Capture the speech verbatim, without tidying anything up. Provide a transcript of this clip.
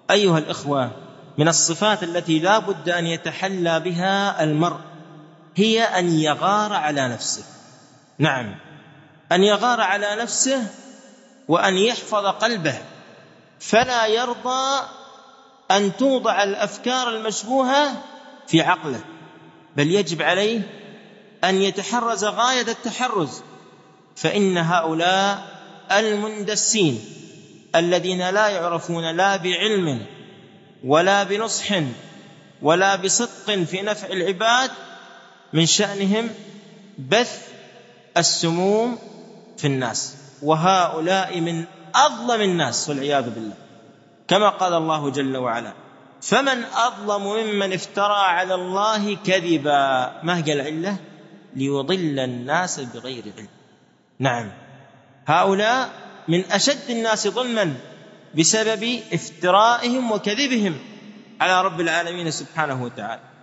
أيها الإخوة، من الصفات التي لا بد أن يتحلى بها المرء هي أن يغار على نفسه. نعم، أن يغار على نفسه وأن يحفظ قلبه، فلا يرضى أن توضع الأفكار المشبوهة في عقله، بل يجب عليه أن يتحرز غاية التحرز، فإن هؤلاء المندسين الذين لا يعرفون لا بعلم ولا بنصح ولا بصدق في نفع العباد من شأنهم بث السموم في الناس، وهؤلاء من أظلم الناس والعياذ بالله، كما قال الله جل وعلا: فمن أظلم ممن افترى على الله كذبا. ما هي العلة؟ ليضل الناس بغير علم. نعم، هؤلاء من أشد الناس ظلما بسبب افترائهم وكذبهم على رب العالمين سبحانه وتعالى.